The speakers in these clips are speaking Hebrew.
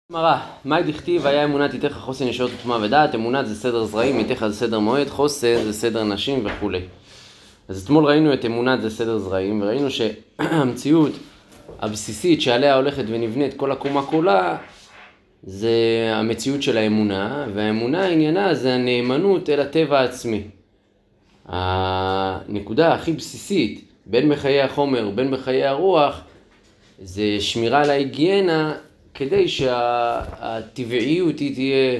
מראה, מה דכתיב היה אמונת איתך חוסן ישועות ותמה ודעת, אמונת זה סדר זרעים, איתך זה סדר מועד, חוסן זה סדר נשים וכו'. אז אתמול ראינו את אמונת זה סדר זרעים, וראינו שהמציאות הבסיסית שעליה הולכת ונבנית כל הקומה כולה, זה המציאות של האמונה, והאמונה עניינה זה הנאמנות אל הטבע העצמי. הנקודה הכי בסיסית, בין בחיי החומר ובין בחיי הרוח, זה שמירה על ההיגיינה, כדי שהטבעיות היא תהיה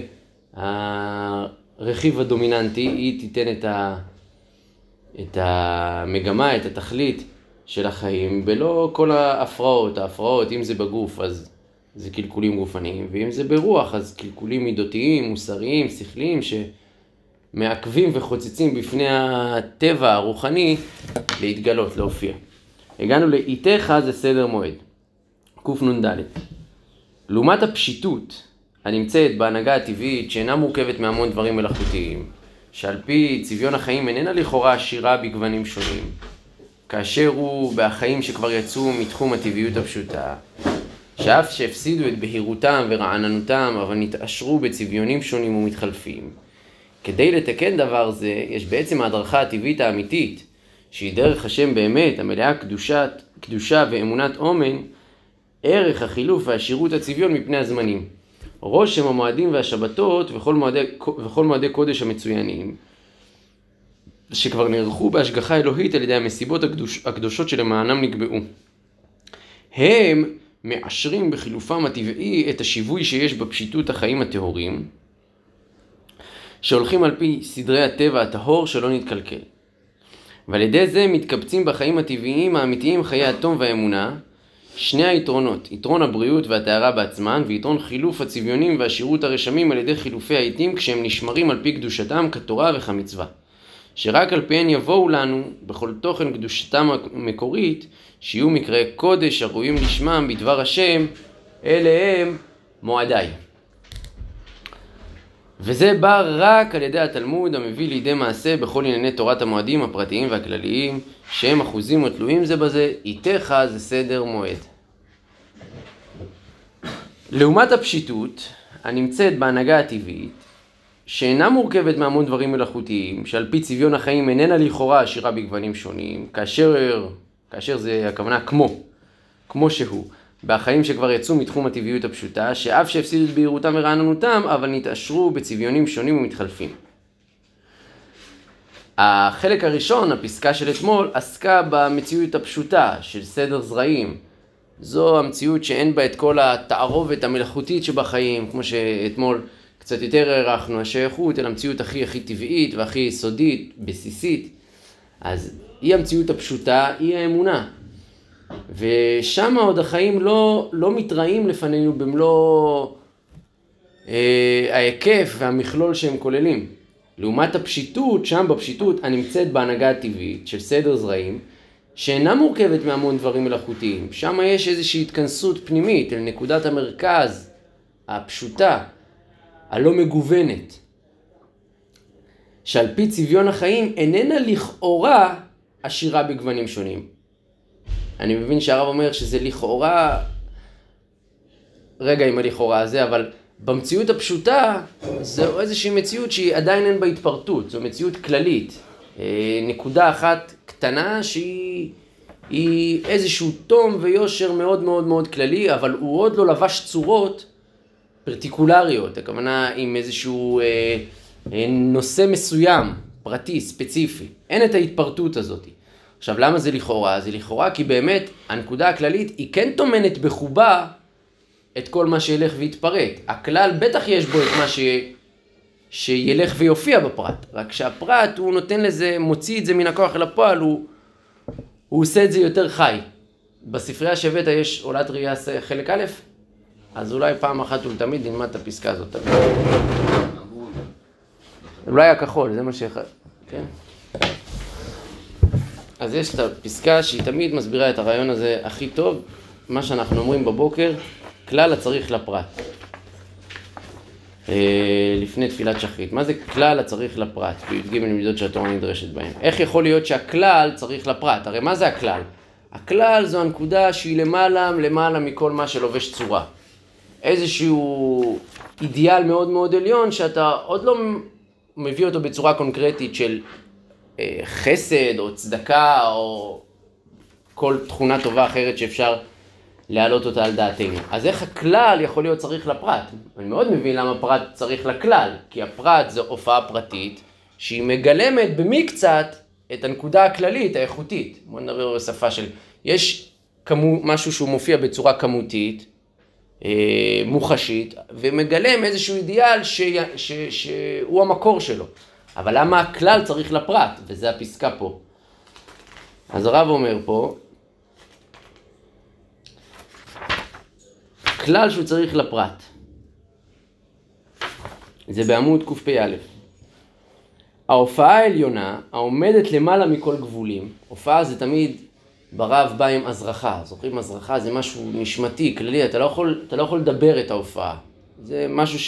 הרכיב הדומיננטי, היא תיתן את המגמה, את התכלית של החיים, בלא כל ההפרעות, אם זה בגוף אז זה קלקולים גופניים, ואם זה ברוח אז קלקולים מידותיים, מוסריים, שכליים, שמעכבים וחוצצים בפני הטבע הרוחני להתגלות, להופיע. הגענו לאיתך זה סדר מועד, קנ"ד. לעומת הפשיטות הנמצאת בהנהגה הטבעית שאינה מורכבת מהמון דברים מלאכותיים, שעל פי צביון החיים איננה לכאורה עשירה בגוונים שונים, כאשר הוא בחיים שכבר יצאו מתחום הטבעיות הפשוטה, שאף שהפסידו את בהירותם ורעננותם, אבל נתעשרו בצביונים שונים ומתחלפים. כדי לתקן דבר זה, יש בעצם ההדרכה הטבעית האמיתית, שהיא דרך השם באמת, המלאה קדושה ואמונת אומן, ערך החילוף והשירות הצביון מפני הזמנים. רושם המועדים והשבתות וכל מועדי קודש המצוינים, שכבר נערכו בהשגחה אלוהית על ידי המסיבות הקדושות שלמענם נקבעו. הם מאשרים בחילופם הטבעי את השיווי שיש בפשיטות החיים הטהורים, שהולכים על פי סדרי הטבע הטהור שלא נתקלקל. ועל ידי זה מתקבצים בחיים הטבעיים האמיתיים חיי התום והאמונה, שני היתרונות, יתרון הבריאות והטהרה בעצמן, ויתרון חילוף הצביונים והשירות הרשמים על ידי חילופי העיתים, כשהם נשמרים על פי קדושתם כתורה וכמצווה. שרק על פיהן יבואו לנו, בכל תוכן קדושתם המקורית, שיהיו מקראי קודש הראויים לשמם בדבר השם, אלה הם מועדיי. וזה בא רק על ידי התלמוד המביא לידי מעשה בכל ענייני תורת המועדים הפרטיים והכלליים, שהם אחוזים ותלויים זה בזה, איתך זה סדר מועד. לעומת הפשיטות הנמצאת בהנהגה הטבעית, שאינה מורכבת מהמון דברים מלאכותיים, שעל פי צביון החיים איננה לכאורה עשירה בגוונים שונים, כאשר זה הכוונה כמו שהוא, בחיים שכבר יצאו מתחום הטבעיות הפשוטה, שאף שהפסידו את בהירותם ורעננותם, אבל נתעשרו בצביונים שונים ומתחלפים. החלק הראשון, הפסקה של אתמול, עסקה במציאות הפשוטה של סדר זרעים. זו המציאות שאין בה את כל התערובת המלאכותית שבחיים, כמו שאתמול קצת יותר הערכנו, השייכות אל המציאות הכי טבעית והכי יסודית, בסיסית. אז היא המציאות הפשוטה, היא האמונה. ושם עוד החיים לא מתראים לפנינו במלוא ההיקף והמכלול שהם כוללים. לעומת הפשיטות, שם בפשיטות הנמצאת בהנהגה הטבעית של סדר זרעים, שאינה מורכבת מהמון דברים מלאכותיים. שם יש איזושהי התכנסות פנימית אל נקודת המרכז הפשוטה, הלא מגוונת, שעל פי צביון החיים איננה לכאורה עשירה בגוונים שונים. אני מבין שהרב אומר שזה לכאורה, רגע עם הלכאורה הזה, אבל במציאות הפשוטה זו איזושהי מציאות שהיא עדיין אין בה התפרטות, זו מציאות כללית. נקודה אחת קטנה שהיא איזשהו תום ויושר מאוד מאוד מאוד כללי, אבל הוא עוד לא לבש צורות פרטיקולריות, הכוונה עם איזשהו נושא מסוים, פרטי, ספציפי. אין את ההתפרטות הזאת. עכשיו, למה זה לכאורה? זה לכאורה כי באמת הנקודה הכללית היא כן תומנת בחובה את כל מה שילך ויתפרט. הכלל בטח יש בו את מה שילך ויופיע בפרט, רק שהפרט הוא נותן לזה, מוציא את זה מן הכוח אל הפועל, הוא עושה את זה יותר חי. בספרייה שהבאת יש עולת ראייה חלק א', אז אולי פעם אחת ולתמיד נלמד את הפסקה הזאת. אולי הכחול, זה מה כן? אז יש את הפסקה שהיא תמיד מסבירה את הרעיון הזה הכי טוב, מה שאנחנו אומרים בבוקר, כלל הצריך לפרט. לפני תפילת שחרית. מה זה כלל הצריך לפרט? בי"ג מידות שהתורה נדרשת בהם. איך יכול להיות שהכלל צריך לפרט? הרי מה זה הכלל? הכלל זו הנקודה שהיא למעלה מכל מה שלובש צורה. איזשהו אידיאל מאוד מאוד עליון, שאתה עוד לא מביא אותו בצורה קונקרטית של חסד או צדקה או כל תכונה טובה אחרת שאפשר להעלות אותה על דעתנו. אז איך הכלל יכול להיות צריך לפרט? אני מאוד מבין למה פרט צריך לכלל, כי הפרט זו הופעה פרטית שהיא מגלמת במקצת את הנקודה הכללית, האיכותית. בוא נדבר בשפה של, יש משהו שהוא מופיע בצורה כמותית, מוחשית, ומגלם איזשהו אידיאל שהוא המקור שלו. אבל למה הכלל צריך לפרט? וזה הפסקה פה. אז הרב אומר פה, כלל שהוא צריך לפרט. זה בעמוד קפ"א. ההופעה העליונה, העומדת למעלה מכל גבולים, הופעה זה תמיד ברב בא עם הזרחה. זוכרים, הזרחה זה משהו נשמתי, כללי, אתה לא יכול לדבר את ההופעה. זה משהו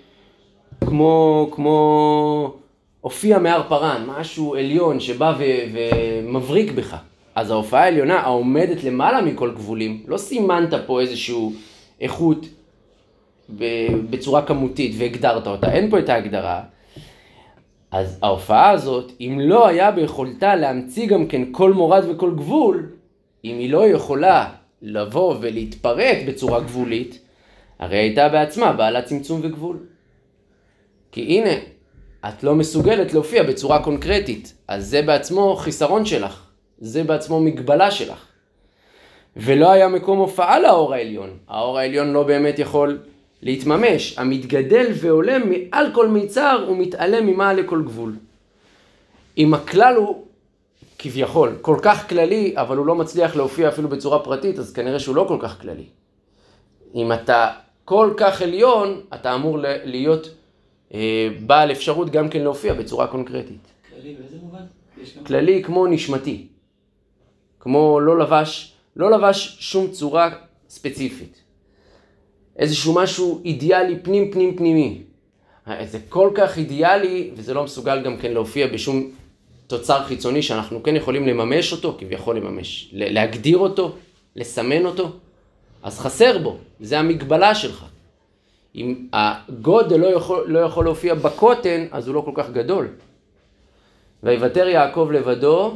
כמו הופיע מהר פרן, משהו עליון שבא ומבריק בך. אז ההופעה העליונה העומדת למעלה מכל גבולים, לא סימנת פה איזשהו איכות בצורה כמותית והגדרת אותה, אין פה את ההגדרה. אז ההופעה הזאת, אם לא היה ביכולתה להמציא גם כן כל מורד וכל גבול, אם היא לא יכולה לבוא ולהתפרט בצורה גבולית, הרי הייתה בעצמה בעלת צמצום וגבול. כי הנה, את לא מסוגלת להופיע בצורה קונקרטית, אז זה בעצמו חיסרון שלך, זה בעצמו מגבלה שלך. ולא היה מקום הופעה לאור העליון. האור העליון לא באמת יכול להתממש. המתגדל ועולה מעל כל מיצר ומתעלם ממעל לכל גבול. אם הכלל הוא כביכול כל כך כללי, אבל הוא לא מצליח להופיע אפילו בצורה פרטית, אז כנראה שהוא לא כל כך כללי. אם אתה כל כך עליון, אתה אמור להיות בעל אפשרות גם כן להופיע בצורה קונקרטית. כללי באיזה מובן? כללי כמו נשמתי. כמו לא לבש שום צורה ספציפית. איזשהו משהו אידיאלי פנימי. זה כל כך אידיאלי, וזה לא מסוגל גם כן להופיע בשום תוצר חיצוני שאנחנו כן יכולים לממש אותו, כביכול לממש, להגדיר אותו, לסמן אותו, אז חסר בו, זה המגבלה שלך. אם הגודל לא יכול להופיע בקוטן, אז הוא לא כל כך גדול. ויוותר יעקב לבדו,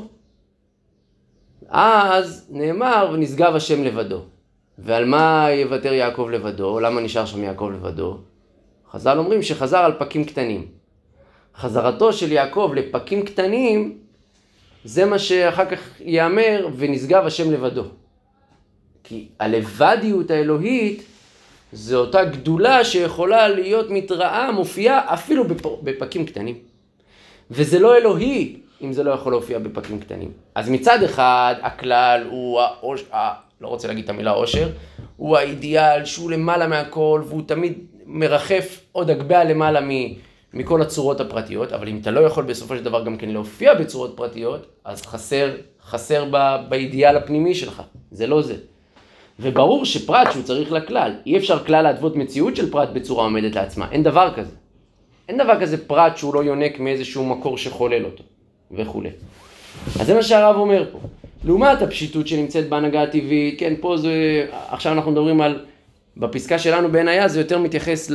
אז נאמר ונשגב השם לבדו. ועל מה יוותר יעקב לבדו? למה נשאר שם יעקב לבדו? חז"ל אומרים שחזר על פקים קטנים. חזרתו של יעקב לפקים קטנים, זה מה שאחר כך יאמר ונשגב השם לבדו. כי הלבדיות האלוהית, זו אותה גדולה שיכולה להיות מתראה, מופיעה אפילו בפקים קטנים. וזה לא אלוהי אם זה לא יכול להופיע בפקים קטנים. אז מצד אחד, הכלל הוא לא רוצה להגיד את המילה עושר, הוא האידיאל שהוא למעלה מהכל, והוא תמיד מרחף עוד הגביה למעלה מכל הצורות הפרטיות, אבל אם אתה לא יכול בסופו של דבר גם כן להופיע בצורות פרטיות, אז חסר באידיאל הפנימי שלך. זה לא זה. וברור שפרט שהוא צריך לכלל, אי אפשר כלל להתוות מציאות של פרט בצורה עומדת לעצמה, אין דבר כזה. אין דבר כזה פרט שהוא לא יונק מאיזשהו מקור שחולל אותו, וכו'. אז זה מה שהרב אומר פה. לעומת הפשיטות שנמצאת בהנהגה הטבעית, כן, פה זה, עכשיו אנחנו מדברים על, בפסקה שלנו בעין היה, זה יותר מתייחס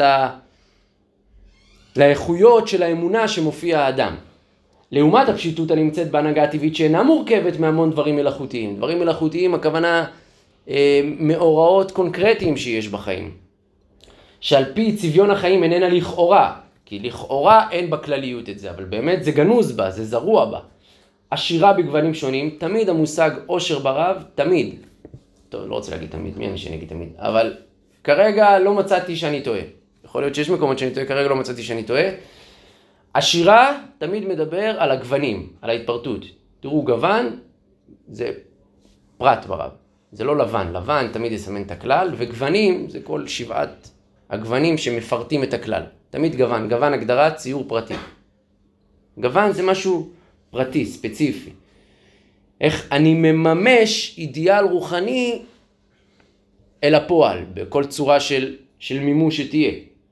לאיכויות של האמונה שמופיע האדם. לעומת הפשיטות הנמצאת בהנהגה הטבעית שאינה מורכבת מהמון דברים מלאכותיים. דברים מלאכותיים, הכוונה מאורעות קונקרטיים שיש בחיים. שעל פי צביון החיים איננה לכאורה, כי לכאורה אין בכלליות את זה, אבל באמת זה גנוז בה, זה זרוע בה. עשירה בגוונים שונים, תמיד המושג עושר ברב, תמיד. טוב, לא רוצה להגיד תמיד, מי אני שנגיד תמיד, אבל כרגע לא מצאתי שאני טועה. יכול להיות שיש מקומות שאני טועה, כרגע לא מצאתי שאני טועה. עשירה תמיד מדבר על הגוונים, על ההתפרטות. תראו, גוון זה פרט ברב, זה לא לבן. לבן תמיד יסמן את הכלל, וגוונים זה כל 7 הגוונים שמפרטים את הכלל. תמיד גוון, גוון הגדרה, ציור פרטי. גוון זה משהו פרטי, ספציפי. איך אני מממש אידיאל רוחני אל הפועל, בכל צורה של מימוש שתהיה.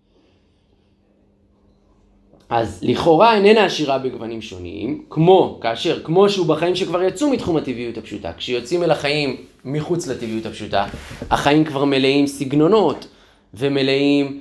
אז לכאורה איננה עשירה בגוונים שונים, כמו שהוא בחיים שכבר יצאו מתחום הטבעיות הפשוטה. כשיוצאים אל החיים מחוץ לטבעיות הפשוטה, החיים כבר מלאים סגנונות ומלאים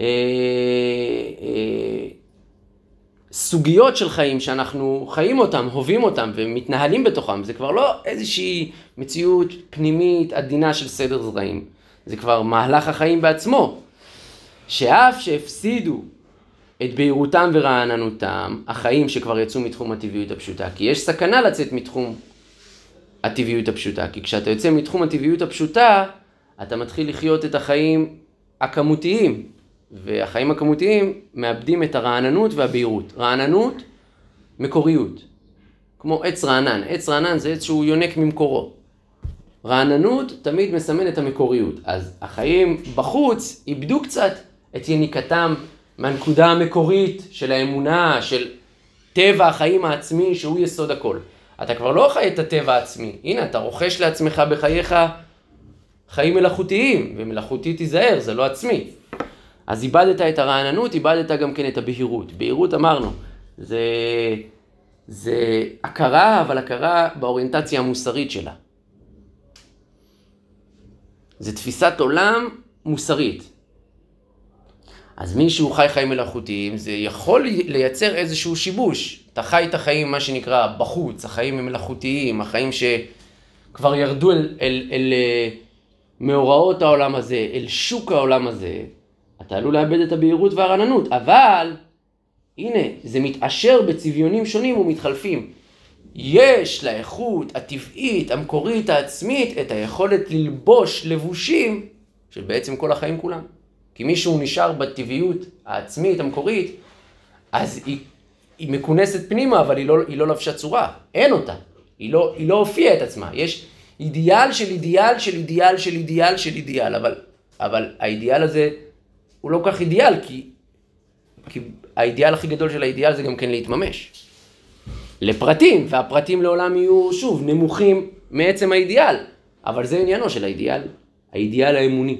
סוגיות של חיים שאנחנו חיים אותם, הווים אותם ומתנהלים בתוכם. זה כבר לא איזושהי מציאות פנימית עדינה של סדר זרעים. זה כבר מהלך החיים בעצמו. שאף שהפסידו את בהירותם ורעננותם, החיים שכבר יצאו מתחום הטבעיות הפשוטה. כי יש סכנה לצאת מתחום הטבעיות הפשוטה. כי כשאתה יוצא מתחום הטבעיות הפשוטה, אתה מתחיל לחיות את החיים הכמותיים. והחיים הכמותיים מאבדים את הרעננות והבהירות. רעננות, מקוריות. כמו עץ רענן. עץ רענן זה עץ שהוא יונק ממקורו. רעננות תמיד מסמן את המקוריות. אז החיים בחוץ איבדו קצת את יניקתם מהנקודה המקורית של האמונה, של טבע החיים העצמי שהוא יסוד הכל. אתה כבר לא חי את הטבע העצמי. הנה, אתה רוכש לעצמך בחייך חיים מלאכותיים, ומלאכותי תיזהר, זה לא עצמי. אז איבדת את הרעננות, איבדת גם כן את הבהירות. בהירות אמרנו, זה הכרה, אבל הכרה באוריינטציה המוסרית שלה. זה תפיסת עולם מוסרית. אז מישהו חי חיים מלאכותיים, זה יכול לייצר איזשהו שיבוש. אתה חי את החיים, מה שנקרא, בחוץ, החיים הם מלאכותיים, החיים שכבר ירדו אל מאורעות העולם הזה, אל שוק העולם הזה. אתה עלול לאבד את הבהירות והרעננות, אבל הנה, זה מתאשר בצביונים שונים ומתחלפים. יש לאיכות הטבעית, המקורית, העצמית, את היכולת ללבוש לבושים של בעצם כל החיים כולם. כי מישהו נשאר בטבעיות העצמית, המקורית, אז היא מכונסת פנימה, אבל היא לא לבשה צורה. אין אותה. היא לא הופיעה את עצמה. יש אידיאל של אידיאל של אידיאל של אידיאל של אידיאל, אבל האידיאל הזה הוא לא כך אידיאל, כי האידיאל הכי גדול של האידיאל זה גם כן להתממש. לפרטים, והפרטים לעולם יהיו שוב נמוכים מעצם האידיאל, אבל זה עניינו של האידיאל, האידיאל האמוני.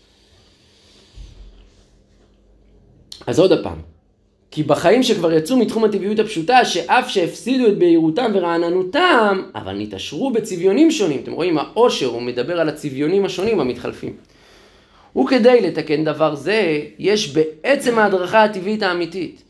אז עוד הפעם, כי בחיים שכבר יצאו מתחום הטבעיות הפשוטה, שאף שהפסידו את בהירותם ורעננותם, אבל נתעשרו בצביונים שונים. אתם רואים, העושר הוא מדבר על הצביונים השונים המתחלפים. וכדי לתקן דבר זה, יש בעצם ההדרכה הטבעית האמיתית.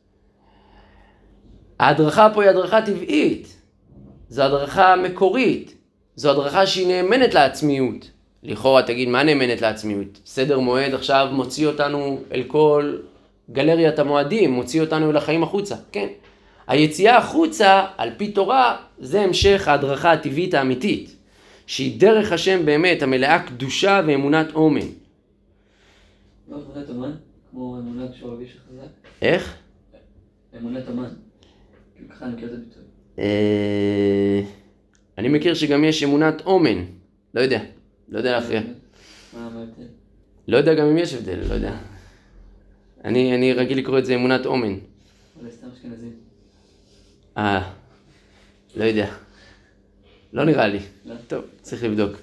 ההדרכה פה היא הדרכה טבעית. זו הדרכה מקורית. זו הדרכה שהיא נאמנת לעצמיות. לכאורה תגיד, מה נאמנת לעצמיות? סדר מועד עכשיו מוציא אותנו אל כל גלריית המועדים, מוציא אותנו אל החיים החוצה. כן. היציאה החוצה, על פי תורה, זה המשך ההדרכה הטבעית האמיתית. שהיא דרך השם באמת, המלאה קדושה ואמונת אומן. לא אמונת אמן? כמו אמונת שורביש החזק? איך? אמונת אמן. ככה אני מכיר את הביטוי. אני מכיר שגם יש אמונת אומן. לא יודע להכריע. מה ההבדל? לא יודע גם אם יש הבדל, לא יודע. אני רגיל לקרוא את זה אמונת אומן. אולי סתם אשכנזים. לא יודע. לא נראה לי. לא? טוב, צריך לבדוק.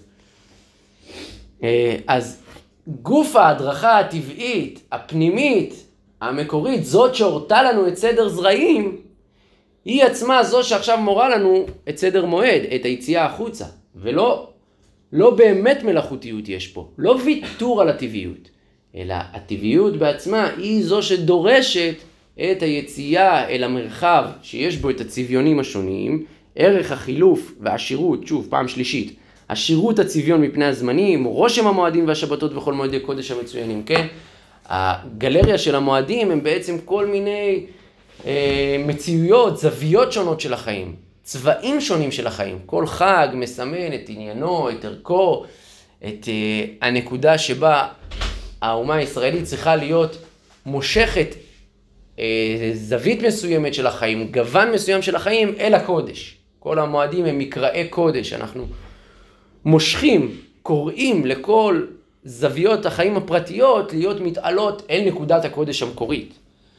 אז גוף ההדרכה הטבעית, הפנימית, המקורית, זאת שהורתה לנו את סדר זרעים, היא עצמה זו שעכשיו מורה לנו את סדר מועד, את היציאה החוצה. ולא באמת מלאכותיות יש פה. לא ויתור על הטבעיות, אלא הטבעיות בעצמה היא זו שדורשת את היציאה אל המרחב שיש בו את הצביונים השונים, ערך החילוף והעשירות, שוב, פעם שלישית, עשירות הצביון מפני הזמנים, רושם המועדים והשבתות וכל מועדי קודש המצוינים, כן? הגלריה של המועדים הם בעצם כל מיני מציאויות, זוויות שונות של החיים, צבעים שונים של החיים. כל חג מסמן את עניינו, את ערכו, את הנקודה שבה האומה הישראלית צריכה להיות מושכת זווית מסוימת של החיים, גוון מסוים של החיים אל הקודש. כל המועדים הם מקראי קודש, אנחנו מושכים, קוראים לכל זוויות החיים הפרטיות להיות מתעלות אל נקודת הקודש המקורית.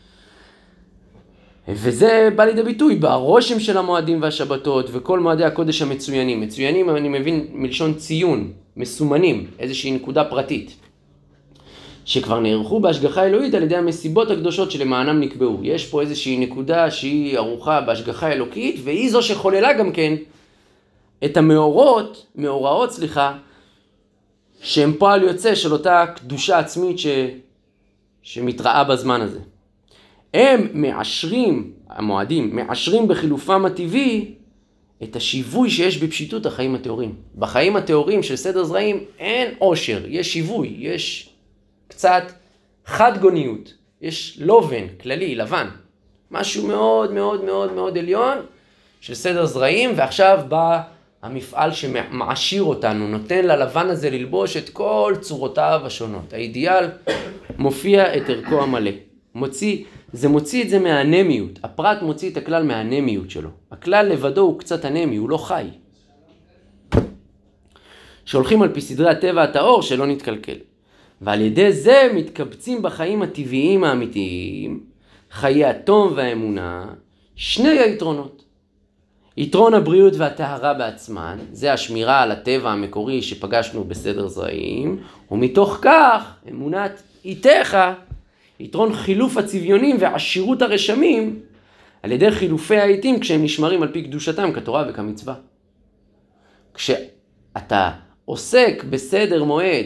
וזה בא לידי ביטוי ברושם של המועדים והשבתות וכל מועדי הקודש המצוינים. מצוינים אני מבין מלשון ציון, מסומנים, איזושהי נקודה פרטית. שכבר נערכו בהשגחה אלוהית על ידי המסיבות הקדושות שלמענם נקבעו. יש פה איזושהי נקודה שהיא ערוכה בהשגחה אלוקית, והיא זו שחוללה גם כן את המאורעות, שהם פועל יוצא של אותה קדושה עצמית שמתראה בזמן הזה. הם מעשרים, המועדים, מעשרים בחילופם הטבעי את השיווי שיש בפשיטות החיים הטהורים. בחיים הטהורים של סדר זרעים אין עושר, יש שיווי, יש קצת חד גוניות, יש לובן, כללי, לבן. משהו מאוד מאוד מאוד מאוד עליון של סדר זרעים, ועכשיו בא המפעל שמעשיר אותנו, נותן ללבן הזה ללבוש את כל צורותיו השונות. האידיאל מופיע את ערכו המלא. זה מוציא את זה מהאנמיות. הפרט מוציא את הכלל מהאנמיות שלו. הכלל לבדו הוא קצת אנמי, הוא לא חי. שהולכים על פי סדרי הטבע הטהור שלא נתקלקל. ועל ידי זה מתקבצים בחיים הטבעיים האמיתיים, חיי התום והאמונה, שני היתרונות. יתרון הבריאות והטהרה בעצמן, זה השמירה על הטבע המקורי שפגשנו בסדר זרעים, ומתוך כך אמונת איתך, יתרון חילוף הצביונים ועשירות הרשמים, על ידי חילופי העיתים כשהם נשמרים על פי קדושתם כתורה וכמצווה. כשאתה עוסק בסדר מועד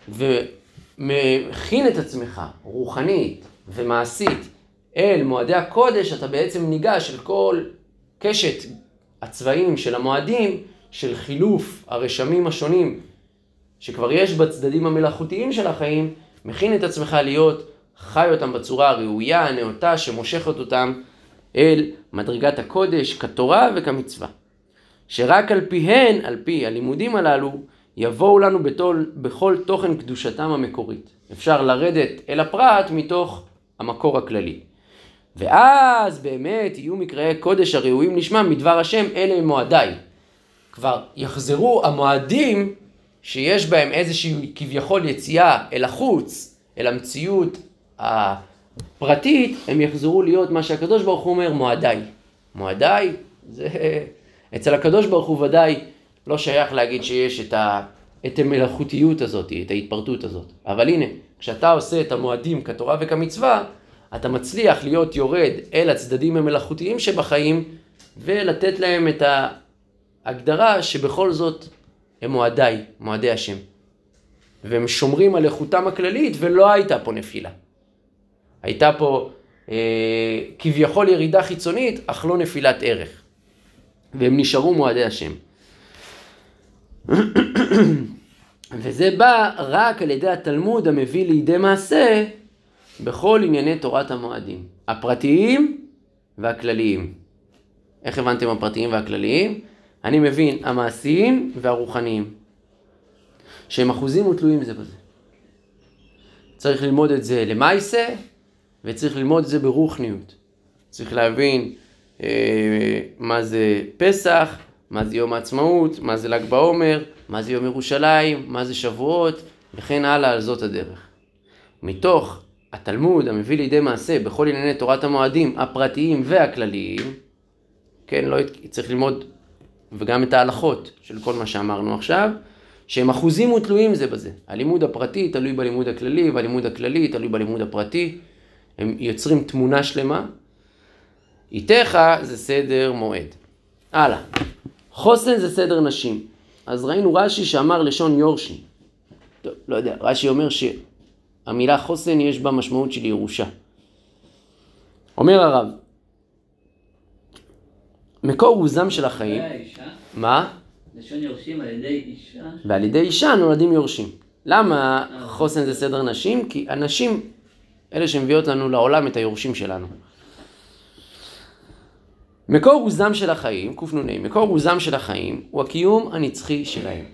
ומכין את עצמך רוחנית ומעשית אל מועדי הקודש, אתה בעצם ניגש אל כל קשת הצבעים של המועדים, של חילוף הרשמים השונים שכבר יש בצדדים המלאכותיים של החיים, מכין את עצמך להיות חי אותם בצורה הראויה, הנאותה, שמושכת אותם אל מדרגת הקודש, כתורה וכמצווה. שרק על פיהן, על פי הלימודים הללו, יבואו לנו בכל תוכן קדושתם המקורית. אפשר לרדת אל הפרט מתוך המקור הכללי. ואז באמת יהיו מקראי קודש הראויים לשמם מדבר השם, אלה מועדיי. כבר יחזרו המועדים שיש בהם איזושהי כביכול יציאה אל החוץ, אל המציאות הפרטית, הם יחזרו להיות מה שהקדוש ברוך הוא אומר, מועדיי. מועדיי, זה אצל הקדוש ברוך הוא ודאי לא שייך להגיד שיש את המלאכותיות הזאת, את ההתפרטות הזאת. אבל הנה, כשאתה עושה את המועדים כתורה וכמצווה, אתה מצליח להיות יורד אל הצדדים המלאכותיים שבחיים, ולתת להם את ההגדרה שבכל זאת הם מועדיי, מועדי השם. והם שומרים על איכותם הכללית, ולא הייתה פה נפילה. הייתה פה כביכול ירידה חיצונית, אך לא נפילת ערך. והם נשארו מועדי השם. וזה בא רק על ידי התלמוד המביא לידי מעשה בכל ענייני תורת המועדים. הפרטיים והכלליים. איך הבנתם הפרטיים והכלליים? אני מבין המעשיים והרוחניים. שהם אחוזים ותלויים זה בזה. צריך ללמוד את זה למעשה, וצריך ללמוד את זה ברוחניות. צריך להבין מה זה פסח, מה זה יום העצמאות, מה זה ל"ג בעומר, מה זה יום ירושלים, מה זה שבועות, וכן הלאה על זאת הדרך. מתוך התלמוד המביא לידי מעשה בכל ענייני תורת המועדים הפרטיים והכלליים, כן, לא צריך ללמוד וגם את ההלכות של כל מה שאמרנו עכשיו, שהם אחוזים ותלויים זה בזה. הלימוד הפרטי תלוי בלימוד הכללי, והלימוד הכללי תלוי בלימוד הפרטי. הם יוצרים תמונה שלמה. איתך זה סדר מועד. הלאה. חוסן זה סדר נשים. אז ראינו רש"י שאמר לשון יורשים. טוב, לא יודע, רש"י אומר שהמילה חוסן יש בה משמעות של ירושה. אומר הרב, מקור עוזם של החיים. מה? לשון יורשים על ידי אישה. ועל ידי אישה נולדים יורשים. למה חוסן זה סדר נשים? כי הנשים אלה שמביאות לנו לעולם את היורשים שלנו. מקור עוזם של החיים, קופנוני, מקור עוזם של החיים הוא הקיום הנצחי שלהם.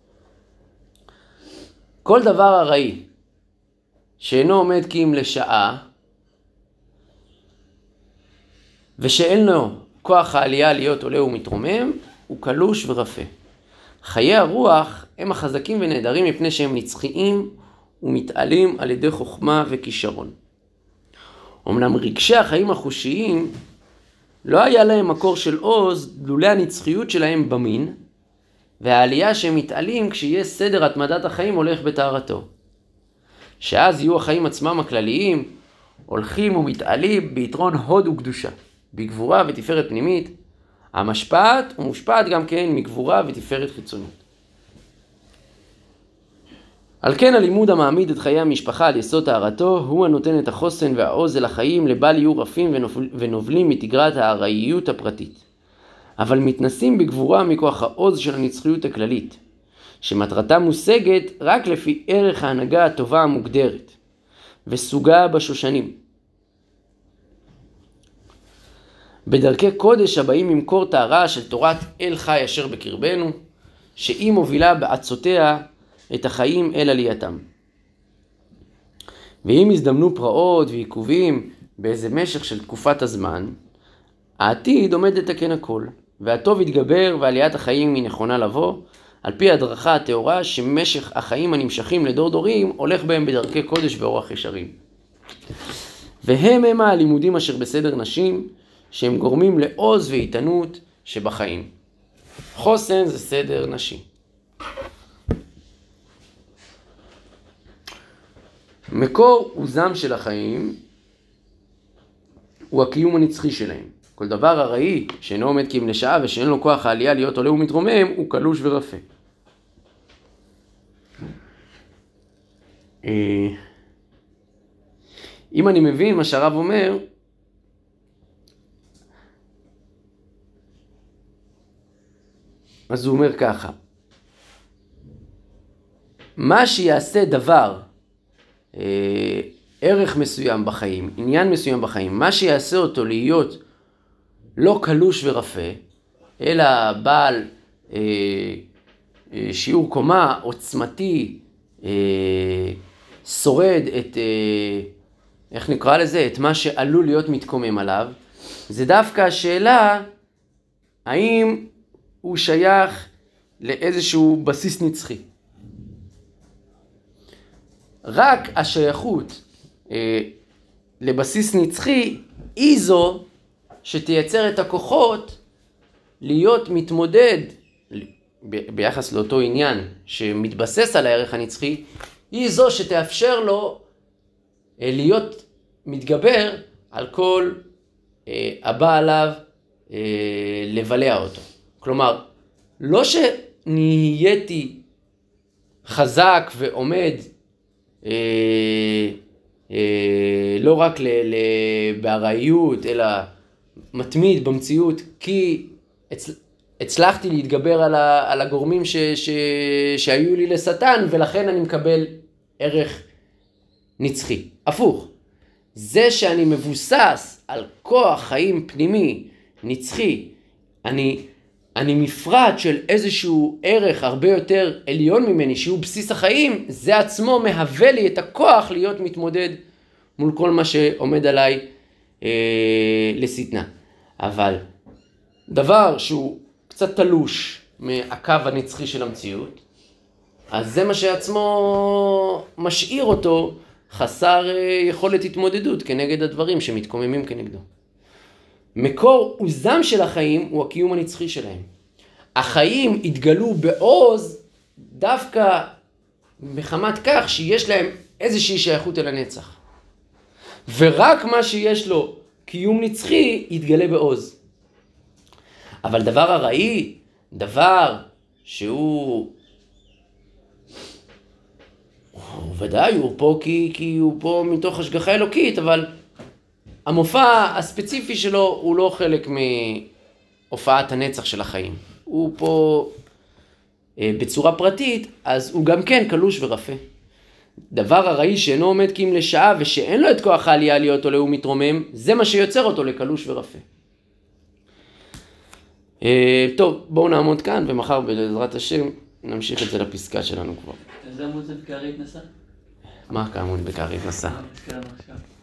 כל דבר הראי שאינו עומד כי אם לשעה ושאין לו כוח העלייה להיות עולה ומתרומם, הוא קלוש ורפה. חיי הרוח הם החזקים ונהדרים מפני שהם נצחיים ומתעלים על ידי חוכמה וכישרון. אמנם רגשי החיים החושיים לא היה להם מקור של עוז לולא הנצחיות שלהם במין, והעלייה שהם מתעלים כשיהיה סדר התמדת החיים הולך בתארתו. שאז יהיו החיים עצמם הכלליים, הולכים ומתעלים ביתרון הוד וקדושה, בגבורה ותפארת פנימית, המשפעת ומושפעת גם כן מגבורה ותפארת חיצונית. על כן הלימוד המעמיד את חיי המשפחה על יסוד טהרתו הוא הנותן את החוסן והעוז אל החיים לבל יהיו רפים ונובלים מתגרת הארעיות הפרטית. אבל מתנסים בגבורה מכוח העוז של הנצחיות הכללית, שמטרתה מושגת רק לפי ערך ההנהגה הטובה המוגדרת, וסוגה בשושנים. בדרכי קודש הבאים ממקור טהרה של תורת אל חי אשר בקרבנו, שהיא מובילה בעצותיה את החיים אל עלייתם. ואם הזדמנו פרעות ועיכובים באיזה משך של תקופת הזמן, העתיד עומד לתקן הכל, והטוב יתגבר ועליית החיים היא נכונה לבוא, על פי הדרכה התאורה שמשך החיים הנמשכים לדור דורים הולך בהם בדרכי קודש ואורח ישרים. והם הלימודים אשר בסדר נשים, שהם גורמים לעוז ואיתנות שבחיים. חוסן זה סדר נשים. מקור עוזם של החיים הוא הקיום הנצחי שלהם. כל דבר הראי שאינו עומד כי אם לשעה ושאין לו כוח העלייה להיות עולה ומתרומם הוא קלוש ורפה. אם אני מבין מה שהרב אומר, אז הוא אומר ככה, מה שיעשה דבר, ערך מסוים בחיים, עניין מסוים בחיים, מה שיעשה אותו להיות לא קלוש ורפה, אלא בעל שיעור קומה עוצמתי, שורד את, איך נקרא לזה, את מה שעלול להיות מתקומם עליו, זה דווקא השאלה האם הוא שייך לאיזשהו בסיס נצחי. רק השייכות לבסיס נצחי היא זו שתייצר את הכוחות להיות מתמודד ביחס לאותו עניין שמתבסס על הערך הנצחי, היא זו שתאפשר לו להיות מתגבר על כל הבא עליו לבלע אותו. כלומר, לא שנהייתי חזק ועומד לא רק בארעיות, אלא מתמיד במציאות, כי הצלחתי להתגבר על הגורמים שהיו לי לשטן, ולכן אני מקבל ערך נצחי. הפוך, זה שאני מבוסס על כוח חיים פנימי, נצחי, אני מפרט של איזשהו ערך הרבה יותר עליון ממני, שהוא בסיס החיים, זה עצמו מהווה לי את הכוח להיות מתמודד מול כל מה שעומד עליי לשטנה. אבל דבר שהוא קצת תלוש מהקו הנצחי של המציאות, אז זה מה שעצמו משאיר אותו חסר יכולת התמודדות כנגד הדברים שמתקוממים כנגדו. מקור עוזם של החיים הוא הקיום הנצחי שלהם. החיים התגלו בעוז דווקא מחמת כך שיש להם איזושהי שייכות אל הנצח. ורק מה שיש לו קיום נצחי יתגלה בעוז. אבל דבר הראי, דבר שהוא ודאי הוא פה כי הוא פה מתוך השגחה אלוקית, אבל המופע הספציפי שלו הוא לא חלק מהופעת הנצח של החיים. הוא פה בצורה פרטית, אז הוא גם כן קלוש ורפה. דבר הראי שאינו עומד כי אם לשעה ושאין לו את כוח העלייה להיות עולה ומתרומם, זה מה שיוצר אותו לקלוש ורפה. טוב, בואו נעמוד כאן ומחר בעזרת השם נמשיך את זה לפסקה שלנו כבר. איזה עמוד זה בקערי התנסה? מה כעמוד בקערי התנסה? פסקה עכשיו.